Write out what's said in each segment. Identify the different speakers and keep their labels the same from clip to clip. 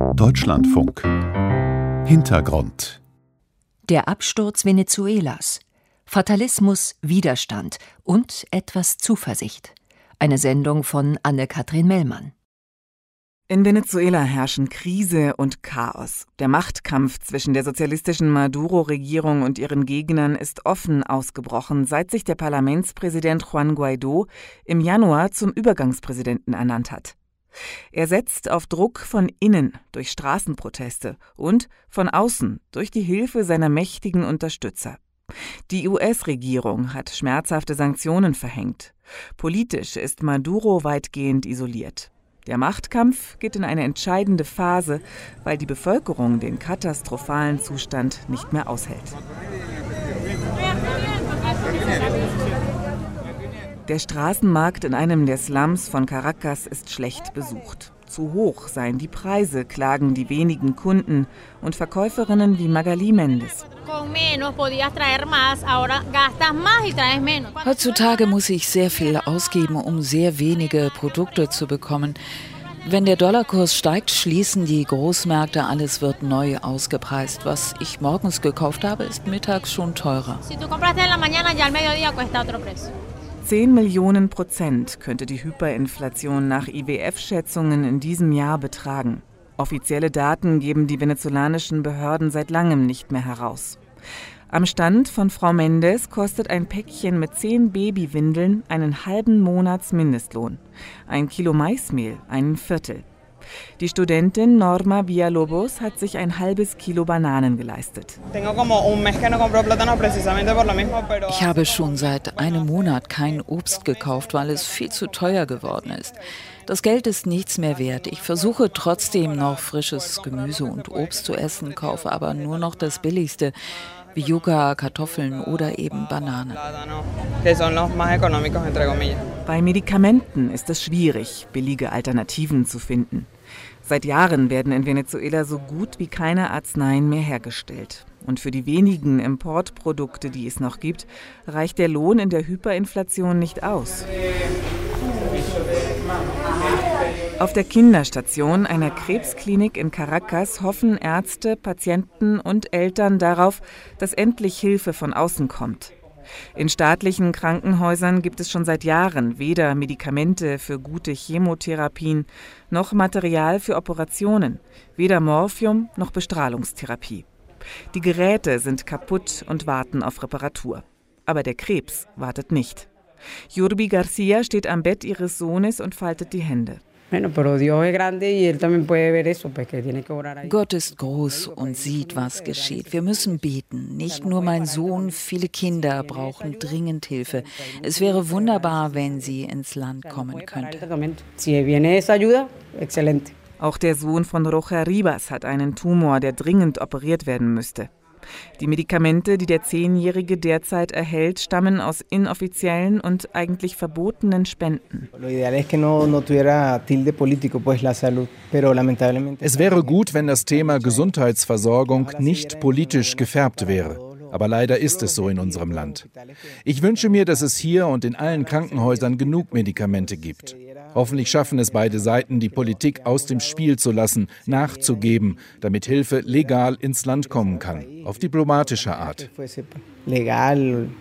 Speaker 1: Deutschlandfunk. Hintergrund.
Speaker 2: Der Absturz Venezuelas. Fatalismus, Widerstand und etwas Zuversicht. Eine Sendung von Anne-Kathrin Mellmann.
Speaker 3: In Venezuela herrschen Krise und Chaos. Der Machtkampf zwischen der sozialistischen Maduro-Regierung und ihren Gegnern ist offen ausgebrochen, seit sich der Parlamentspräsident Juan Guaidó im Januar zum Übergangspräsidenten ernannt hat. Er setzt auf Druck von innen durch Straßenproteste und von außen durch die Hilfe seiner mächtigen Unterstützer. Die US-Regierung hat schmerzhafte Sanktionen verhängt. Politisch ist Maduro weitgehend isoliert. Der Machtkampf geht in eine entscheidende Phase, weil die Bevölkerung den katastrophalen Zustand nicht mehr aushält. Der Straßenmarkt in einem der Slums von Caracas ist schlecht besucht. Zu hoch seien die Preise, klagen die wenigen Kunden und Verkäuferinnen wie Magali Mendes.
Speaker 4: Heutzutage muss ich sehr viel ausgeben, um sehr wenige Produkte zu bekommen. Wenn der Dollarkurs steigt, schließen die Großmärkte, alles wird neu ausgepreist. Was ich morgens gekauft habe, ist mittags schon teurer.
Speaker 3: 10 Millionen % könnte die Hyperinflation nach IWF-Schätzungen in diesem Jahr betragen. Offizielle Daten geben die venezolanischen Behörden seit langem nicht mehr heraus. Am Stand von Frau Mendes kostet ein Päckchen mit 10 Babywindeln einen halben Monatsmindestlohn. Ein Kilo Maismehl einen Viertel. Die Studentin Norma Villalobos hat sich ein halbes Kilo Bananen geleistet.
Speaker 4: Ich habe schon seit einem Monat kein Obst gekauft, weil es viel zu teuer geworden ist. Das Geld ist nichts mehr wert. Ich versuche trotzdem noch frisches Gemüse und Obst zu essen, kaufe aber nur noch das Billigste, wie Yuca, Kartoffeln oder eben Bananen.
Speaker 3: Bei Medikamenten ist es schwierig, billige Alternativen zu finden. Seit Jahren werden in Venezuela so gut wie keine Arzneien mehr hergestellt. Und für die wenigen Importprodukte, die es noch gibt, reicht der Lohn in der Hyperinflation nicht aus. Auf der Kinderstation einer Krebsklinik in Caracas hoffen Ärzte, Patienten und Eltern darauf, dass endlich Hilfe von außen kommt. In staatlichen Krankenhäusern gibt es schon seit Jahren weder Medikamente für gute Chemotherapien noch Material für Operationen, weder Morphium noch Bestrahlungstherapie. Die Geräte sind kaputt und warten auf Reparatur. Aber der Krebs wartet nicht. Yurbi Garcia steht am Bett ihres Sohnes und faltet die Hände.
Speaker 4: Gott ist groß und sieht, was geschieht. Wir müssen beten. Nicht nur mein Sohn, viele Kinder brauchen dringend Hilfe. Es wäre wunderbar, wenn sie ins Land kommen könnte.
Speaker 3: Auch der Sohn von Rocha Ribas hat einen Tumor, der dringend operiert werden müsste. Die Medikamente, die der 10-Jährige derzeit erhält, stammen aus inoffiziellen und eigentlich verbotenen Spenden.
Speaker 5: Es wäre gut, wenn das Thema Gesundheitsversorgung nicht politisch gefärbt wäre. Aber leider ist es so in unserem Land. Ich wünsche mir, dass es hier und in allen Krankenhäusern genug Medikamente gibt. Hoffentlich schaffen es beide Seiten, die Politik aus dem Spiel zu lassen, nachzugeben, damit Hilfe legal ins Land kommen kann, auf diplomatische Art.
Speaker 3: Juan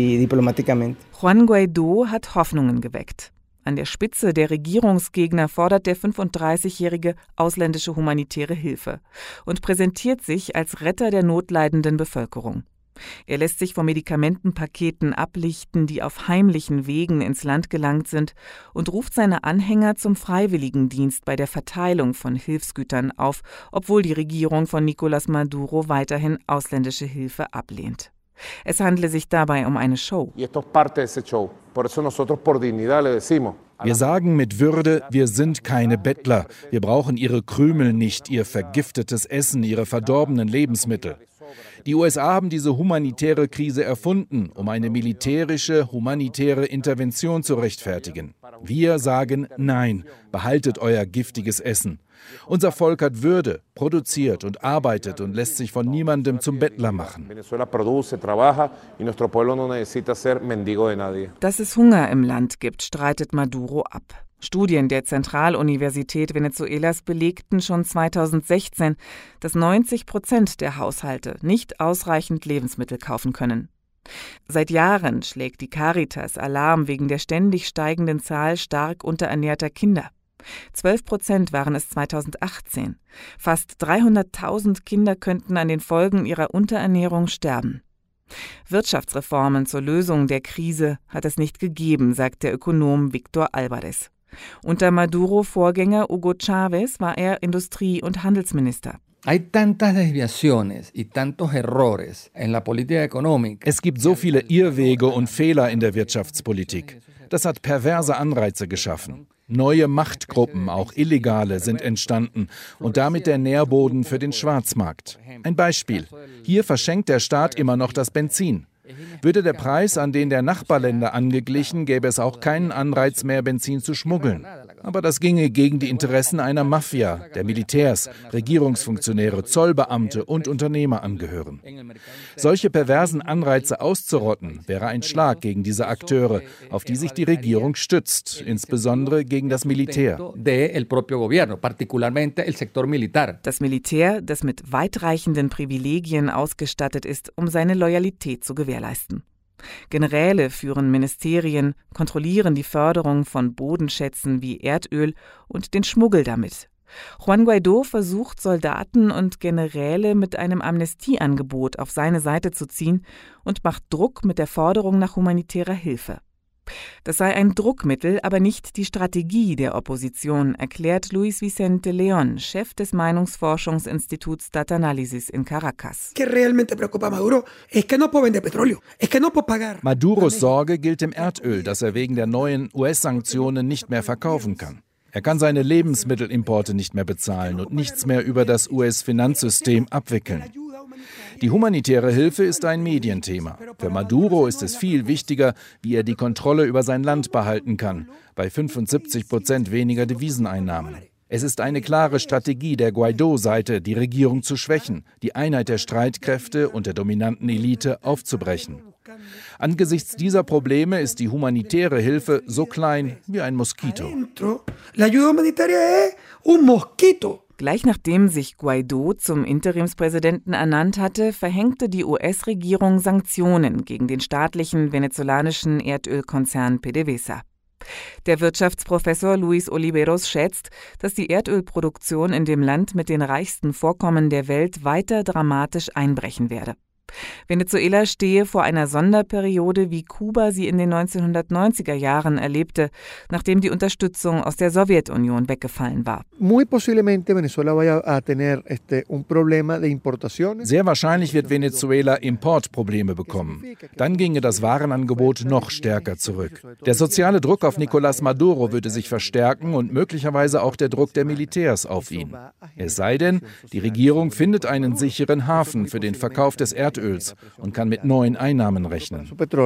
Speaker 3: Guaidó hat Hoffnungen geweckt. An der Spitze der Regierungsgegner fordert der 35-Jährige ausländische humanitäre Hilfe und präsentiert sich als Retter der notleidenden Bevölkerung. Er lässt sich von Medikamentenpaketen ablichten, die auf heimlichen Wegen ins Land gelangt sind, und ruft seine Anhänger zum Freiwilligendienst bei der Verteilung von Hilfsgütern auf, obwohl die Regierung von Nicolás Maduro weiterhin ausländische Hilfe ablehnt. Es handle sich dabei um eine Show.
Speaker 5: Wir sagen mit Würde, wir sind keine Bettler. Wir brauchen ihre Krümel nicht, ihr vergiftetes Essen, ihre verdorbenen Lebensmittel. Die USA haben diese humanitäre Krise erfunden, um eine militärische, humanitäre Intervention zu rechtfertigen. Wir sagen Nein, behaltet euer giftiges Essen. Unser Volk hat Würde, produziert und arbeitet und lässt sich von niemandem zum Bettler machen.
Speaker 3: Dass es Hunger im Land gibt, streitet Maduro ab. Studien der Zentraluniversität Venezuelas belegten schon 2016, dass 90% der Haushalte nicht ausreichend Lebensmittel kaufen können. Seit Jahren schlägt die Caritas Alarm wegen der ständig steigenden Zahl stark unterernährter Kinder. 12% waren es 2018. Fast 300.000 Kinder könnten an den Folgen ihrer Unterernährung sterben. Wirtschaftsreformen zur Lösung der Krise hat es nicht gegeben, sagt der Ökonom Víctor Álvarez. Unter Maduro-Vorgänger Hugo Chávez war er Industrie- und Handelsminister.
Speaker 5: Es gibt so viele Irrwege und Fehler in der Wirtschaftspolitik. Das hat perverse Anreize geschaffen. Neue Machtgruppen, auch illegale, sind entstanden und damit der Nährboden für den Schwarzmarkt. Ein Beispiel. Hier verschenkt der Staat immer noch das Benzin. Würde der Preis an den der Nachbarländer angeglichen, gäbe es auch keinen Anreiz mehr, Benzin zu schmuggeln. Aber das ginge gegen die Interessen einer Mafia, der Militärs, Regierungsfunktionäre, Zollbeamte und Unternehmer angehören. Solche perversen Anreize auszurotten, wäre ein Schlag gegen diese Akteure, auf die sich die Regierung stützt, insbesondere gegen das Militär.
Speaker 3: Das Militär, das mit weitreichenden Privilegien ausgestattet ist, um seine Loyalität zu gewährleisten. Generäle führen Ministerien, kontrollieren die Förderung von Bodenschätzen wie Erdöl und den Schmuggel damit. Juan Guaidó versucht, Soldaten und Generäle mit einem Amnestieangebot auf seine Seite zu ziehen und macht Druck mit der Forderung nach humanitärer Hilfe. Das sei ein Druckmittel, aber nicht die Strategie der Opposition, erklärt Luis Vicente León, Chef des Meinungsforschungsinstituts Data-Analysis in Caracas.
Speaker 5: Maduros Sorge gilt dem Erdöl, das er wegen der neuen US-Sanktionen nicht mehr verkaufen kann. Er kann seine Lebensmittelimporte nicht mehr bezahlen und nichts mehr über das US-Finanzsystem abwickeln. Die humanitäre Hilfe ist ein Medienthema. Für Maduro ist es viel wichtiger, wie er die Kontrolle über sein Land behalten kann, bei 75% weniger Deviseneinnahmen. Es ist eine klare Strategie der Guaidó-Seite, die Regierung zu schwächen, die Einheit der Streitkräfte und der dominanten Elite aufzubrechen. Angesichts dieser Probleme ist die humanitäre Hilfe so klein wie ein Moskito.
Speaker 3: Gleich nachdem sich Guaidó zum Interimspräsidenten ernannt hatte, verhängte die US-Regierung Sanktionen gegen den staatlichen venezolanischen Erdölkonzern PDVSA. Der Wirtschaftsprofessor Luis Oliveros schätzt, dass die Erdölproduktion in dem Land mit den reichsten Vorkommen der Welt weiter dramatisch einbrechen werde. Venezuela stehe vor einer Sonderperiode, wie Kuba sie in den 1990er Jahren erlebte, nachdem die Unterstützung aus der Sowjetunion weggefallen war.
Speaker 5: Sehr wahrscheinlich wird Venezuela Importprobleme bekommen. Dann ginge das Warenangebot noch stärker zurück. Der soziale Druck auf Nicolás Maduro würde sich verstärken und möglicherweise auch der Druck der Militärs auf ihn. Es sei denn, die Regierung findet einen sicheren Hafen für den Verkauf des Erdöls und kann mit neuen Einnahmen rechnen.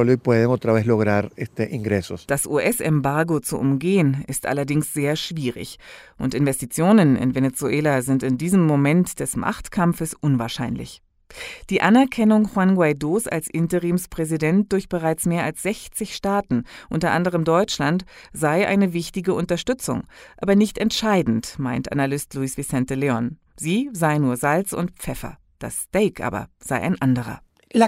Speaker 3: Das US-Embargo zu umgehen, ist allerdings sehr schwierig. Und Investitionen in Venezuela sind in diesem Moment des Machtkampfes unwahrscheinlich. Die Anerkennung Juan Guaidós als Interimspräsident durch bereits mehr als 60 Staaten, unter anderem Deutschland, sei eine wichtige Unterstützung, aber nicht entscheidend, meint Analyst Luis Vicente León. Sie sei nur Salz und Pfeffer. Das Steak aber sei ein anderer.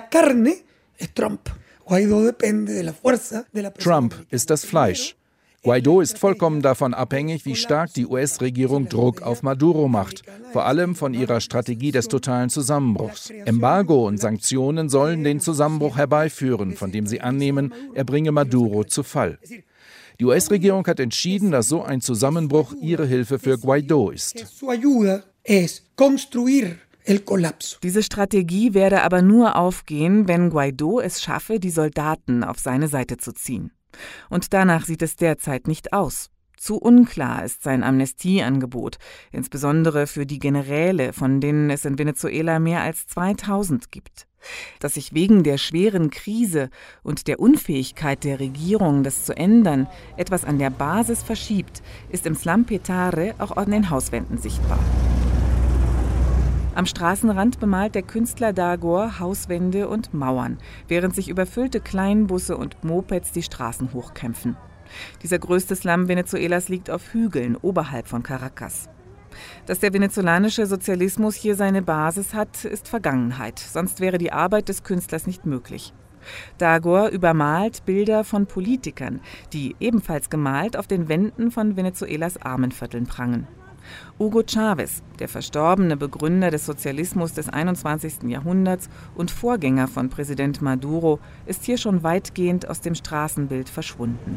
Speaker 5: Trump ist das Fleisch. Guaidó ist vollkommen davon abhängig, wie stark die US-Regierung Druck auf Maduro macht, vor allem von ihrer Strategie des totalen Zusammenbruchs. Embargo und Sanktionen sollen den Zusammenbruch herbeiführen, von dem sie annehmen, er bringe Maduro zu Fall. Die US-Regierung hat entschieden, dass so ein Zusammenbruch ihre Hilfe für Guaidó ist.
Speaker 3: Diese Strategie werde aber nur aufgehen, wenn Guaidó es schaffe, die Soldaten auf seine Seite zu ziehen. Und danach sieht es derzeit nicht aus. Zu unklar ist sein Amnestieangebot, insbesondere für die Generäle, von denen es in Venezuela mehr als 2000 gibt. Dass sich wegen der schweren Krise und der Unfähigkeit der Regierung, das zu ändern, etwas an der Basis verschiebt, ist im Slum Petare auch an den Hauswänden sichtbar. Am Straßenrand bemalt der Künstler Dagor Hauswände und Mauern, während sich überfüllte Kleinbusse und Mopeds die Straßen hochkämpfen. Dieser größte Slum Venezuelas liegt auf Hügeln oberhalb von Caracas. Dass der venezolanische Sozialismus hier seine Basis hat, ist Vergangenheit, sonst wäre die Arbeit des Künstlers nicht möglich. Dagor übermalt Bilder von Politikern, die ebenfalls gemalt auf den Wänden von Venezuelas Armenvierteln prangen. Hugo Chávez, der verstorbene Begründer des Sozialismus des 21. Jahrhunderts und Vorgänger von Präsident Maduro, ist hier schon weitgehend aus dem Straßenbild verschwunden.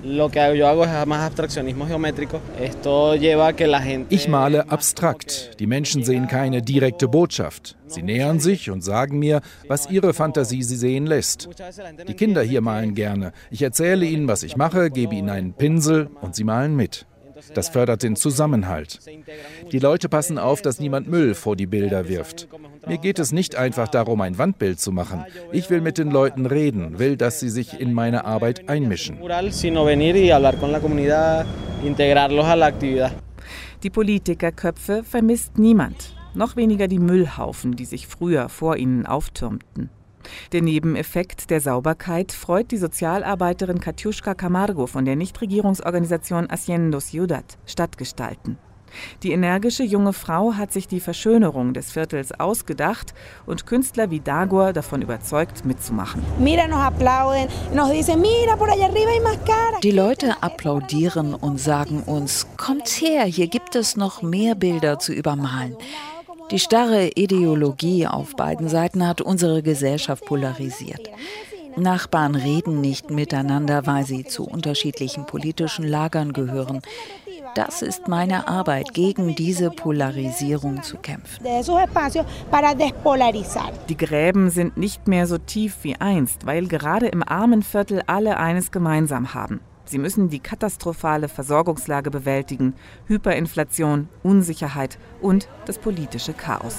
Speaker 5: Ich male abstrakt. Die Menschen sehen keine direkte Botschaft. Sie nähern sich und sagen mir, was ihre Fantasie sie sehen lässt. Die Kinder hier malen gerne. Ich erzähle ihnen, was ich mache, gebe ihnen einen Pinsel und sie malen mit. Das fördert den Zusammenhalt. Die Leute passen auf, dass niemand Müll vor die Bilder wirft. Mir geht es nicht einfach darum, ein Wandbild zu machen. Ich will mit den Leuten reden, will, dass sie sich in meine Arbeit einmischen.
Speaker 3: Die Politikerköpfe vermisst niemand, noch weniger die Müllhaufen, die sich früher vor ihnen auftürmten. Der Nebeneffekt der Sauberkeit freut die Sozialarbeiterin Katiuszka Camargo von der Nichtregierungsorganisation Haciendo Ciudad, Stadtgestalten. Die energische junge Frau hat sich die Verschönerung des Viertels ausgedacht und Künstler wie Dagor davon überzeugt, mitzumachen.
Speaker 4: Die Leute applaudieren und sagen uns, kommt her, hier gibt es noch mehr Bilder zu übermalen. Die starre Ideologie auf beiden Seiten hat unsere Gesellschaft polarisiert. Nachbarn reden nicht miteinander, weil sie zu unterschiedlichen politischen Lagern gehören. Das ist meine Arbeit, gegen diese Polarisierung zu kämpfen.
Speaker 3: Die Gräben sind nicht mehr so tief wie einst, weil gerade im Armenviertel alle eines gemeinsam haben. Sie müssen die katastrophale Versorgungslage bewältigen, Hyperinflation, Unsicherheit und das politische Chaos.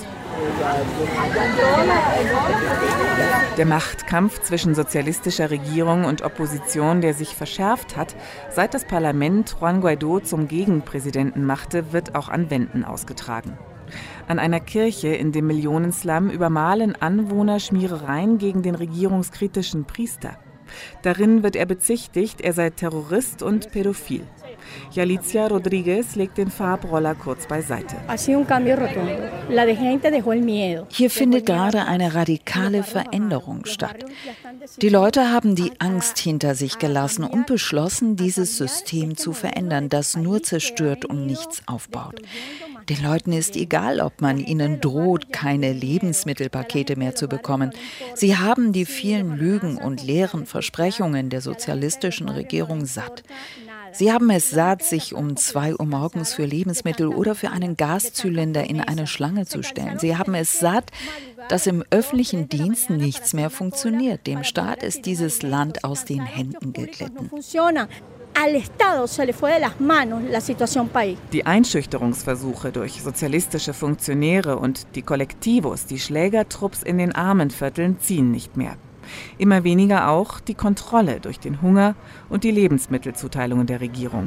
Speaker 3: Der Machtkampf zwischen sozialistischer Regierung und Opposition, der sich verschärft hat, seit das Parlament Juan Guaidó zum Gegenpräsidenten machte, wird auch an Wänden ausgetragen. An einer Kirche in dem Millionenslum übermalen Anwohner Schmierereien gegen den regierungskritischen Priester. Darin wird er bezichtigt, er sei Terrorist und pädophil. Yalitza Rodriguez legt den Farbroller kurz beiseite.
Speaker 4: Hier findet gerade eine radikale Veränderung statt. Die Leute haben die Angst hinter sich gelassen und beschlossen, dieses System zu verändern, das nur zerstört und nichts aufbaut. Den Leuten ist egal, ob man ihnen droht, keine Lebensmittelpakete mehr zu bekommen. Sie haben die vielen Lügen und leeren Versprechungen der sozialistischen Regierung satt. Sie haben es satt, sich um 2 Uhr morgens für Lebensmittel oder für einen Gaszylinder in eine Schlange zu stellen. Sie haben es satt, dass im öffentlichen Dienst nichts mehr funktioniert. Dem Staat ist dieses Land aus den Händen geglitten.
Speaker 3: Die Einschüchterungsversuche durch sozialistische Funktionäre und die Kollektivos, die Schlägertrupps in den Armenvierteln, ziehen nicht mehr. Immer weniger auch die Kontrolle durch den Hunger und die Lebensmittelzuteilungen der Regierung.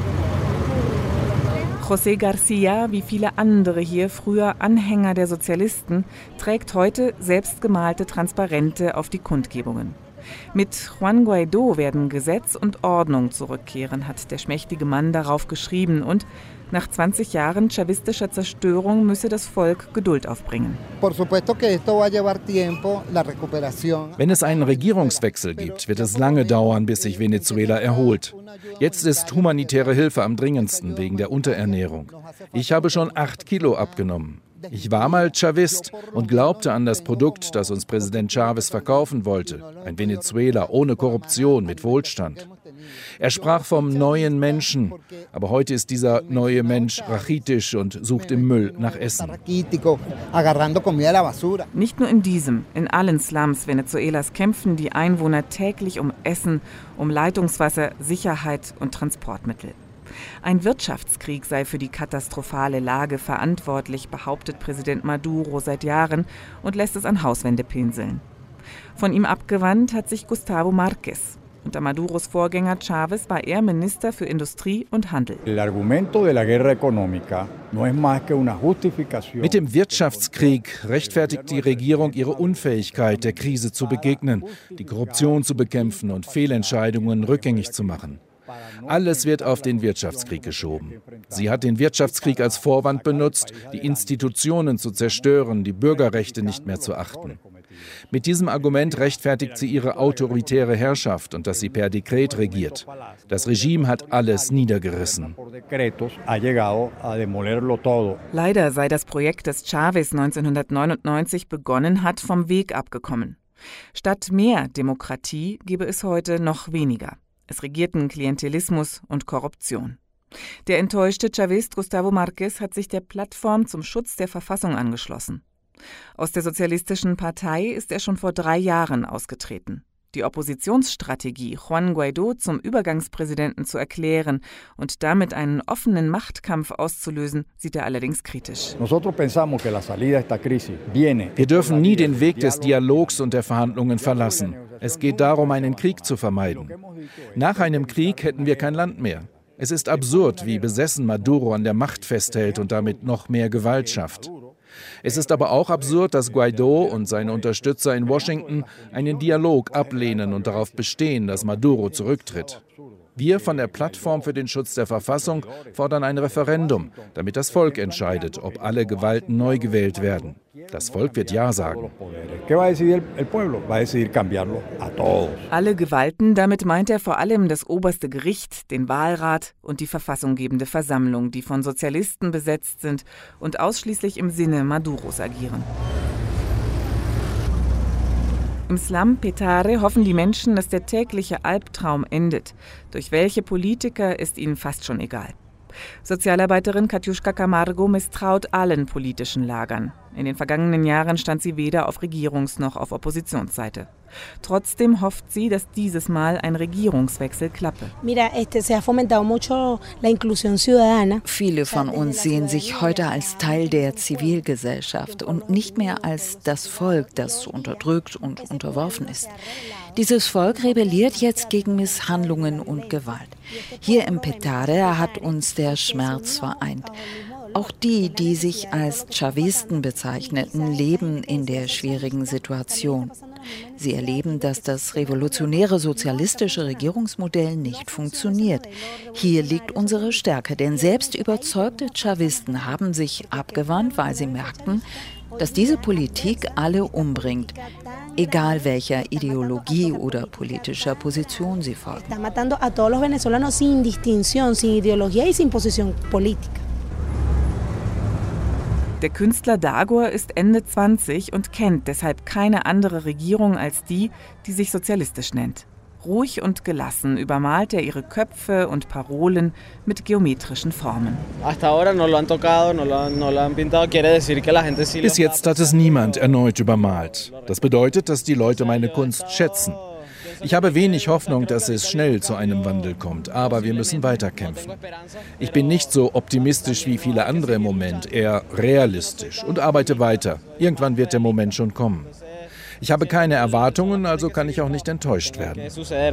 Speaker 3: José García, wie viele andere hier früher Anhänger der Sozialisten, trägt heute selbstgemalte Transparente auf die Kundgebungen. Mit Juan Guaidó werden Gesetz und Ordnung zurückkehren, hat der schmächtige Mann darauf geschrieben. Und nach 20 Jahren chavistischer Zerstörung müsse das Volk Geduld aufbringen.
Speaker 5: Wenn es einen Regierungswechsel gibt, wird es lange dauern, bis sich Venezuela erholt. Jetzt ist humanitäre Hilfe am dringendsten wegen der Unterernährung. Ich habe schon 8 Kilo abgenommen. Ich war mal Chavist und glaubte an das Produkt, das uns Präsident Chávez verkaufen wollte. Ein Venezuela ohne Korruption, mit Wohlstand. Er sprach vom neuen Menschen, aber heute ist dieser neue Mensch rachitisch und sucht im Müll nach Essen.
Speaker 3: Nicht nur in diesem, in allen Slums Venezuelas kämpfen die Einwohner täglich um Essen, um Leitungswasser, Sicherheit und Transportmittel. Ein Wirtschaftskrieg sei für die katastrophale Lage verantwortlich, behauptet Präsident Maduro seit Jahren und lässt es an Hauswände pinseln. Von ihm abgewandt hat sich Gustavo Márquez. Unter Maduros Vorgänger Chávez war er Minister für Industrie und Handel.
Speaker 5: Mit dem Wirtschaftskrieg rechtfertigt die Regierung ihre Unfähigkeit, der Krise zu begegnen, die Korruption zu bekämpfen und Fehlentscheidungen rückgängig zu machen. Alles wird auf den Wirtschaftskrieg geschoben. Sie hat den Wirtschaftskrieg als Vorwand benutzt, die Institutionen zu zerstören, die Bürgerrechte nicht mehr zu achten. Mit diesem Argument rechtfertigt sie ihre autoritäre Herrschaft und dass sie per Dekret regiert. Das Regime hat alles niedergerissen.
Speaker 3: Leider sei das Projekt, das Chávez 1999 begonnen hat, vom Weg abgekommen. Statt mehr Demokratie gebe es heute noch weniger. Es regierten Klientelismus und Korruption. Der enttäuschte Chavist Gustavo Márquez hat sich der Plattform zum Schutz der Verfassung angeschlossen. Aus der Sozialistischen Partei ist er schon vor 3 Jahren ausgetreten. Die Oppositionsstrategie, Juan Guaidó zum Übergangspräsidenten zu erklären und damit einen offenen Machtkampf auszulösen, sieht er allerdings kritisch.
Speaker 5: Wir dürfen nie den Weg des Dialogs und der Verhandlungen verlassen. Es geht darum, einen Krieg zu vermeiden. Nach einem Krieg hätten wir kein Land mehr. Es ist absurd, wie besessen Maduro an der Macht festhält und damit noch mehr Gewalt schafft. Es ist aber auch absurd, dass Guaidó und seine Unterstützer in Washington einen Dialog ablehnen und darauf bestehen, dass Maduro zurücktritt. Wir von der Plattform für den Schutz der Verfassung fordern ein Referendum, damit das Volk entscheidet, ob alle Gewalten neu gewählt werden. Das Volk wird Ja sagen.
Speaker 3: Alle Gewalten, damit meint er vor allem das oberste Gericht, den Wahlrat und die verfassunggebende Versammlung, die von Sozialisten besetzt sind und ausschließlich im Sinne Maduros agieren. Im Slum Petare hoffen die Menschen, dass der tägliche Albtraum endet. Durch welche Politiker ist ihnen fast schon egal. Sozialarbeiterin Katiuszka Camargo misstraut allen politischen Lagern. In den vergangenen Jahren stand sie weder auf Regierungs- noch auf Oppositionsseite. Trotzdem hofft sie, dass dieses Mal ein Regierungswechsel klappe.
Speaker 4: Viele von uns sehen sich heute als Teil der Zivilgesellschaft und nicht mehr als das Volk, das unterdrückt und unterworfen ist. Dieses Volk rebelliert jetzt gegen Misshandlungen und Gewalt. Hier im Petare hat uns der Schmerz vereint. Auch die, die sich als Chavisten bezeichneten, leben in der schwierigen Situation. Sie erleben, dass das revolutionäre sozialistische Regierungsmodell nicht funktioniert. Hier liegt unsere Stärke, denn selbst überzeugte Chavisten haben sich abgewandt, weil sie merkten, dass diese Politik alle umbringt, egal welcher Ideologie oder politischer Position sie folgen.
Speaker 3: Der Künstler Dagor ist Ende 20 und kennt deshalb keine andere Regierung als die, die sich sozialistisch nennt. Ruhig und gelassen übermalt er ihre Köpfe und Parolen mit geometrischen Formen.
Speaker 5: Bis jetzt hat es niemand erneut übermalt. Das bedeutet, dass die Leute meine Kunst schätzen. Ich habe wenig Hoffnung, dass es schnell zu einem Wandel kommt, aber wir müssen weiterkämpfen. Ich bin nicht so optimistisch wie viele andere im Moment, eher realistisch und arbeite weiter. Irgendwann wird der Moment schon kommen. Ich habe keine Erwartungen, also kann ich auch nicht enttäuscht werden.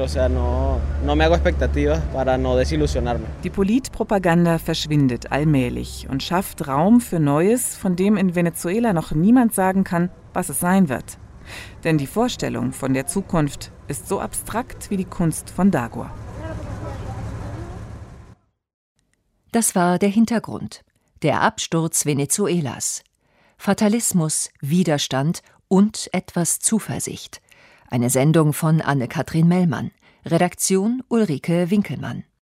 Speaker 3: Die Politpropaganda verschwindet allmählich und schafft Raum für Neues, von dem in Venezuela noch niemand sagen kann, was es sein wird. Denn die Vorstellung von der Zukunft ist so abstrakt wie die Kunst von Dagor.
Speaker 2: Das war der Hintergrund. Der Absturz Venezuelas. Fatalismus, Widerstand und etwas Zuversicht. Eine Sendung von Anne-Kathrin Mellmann. Redaktion Ulrike Winkelmann.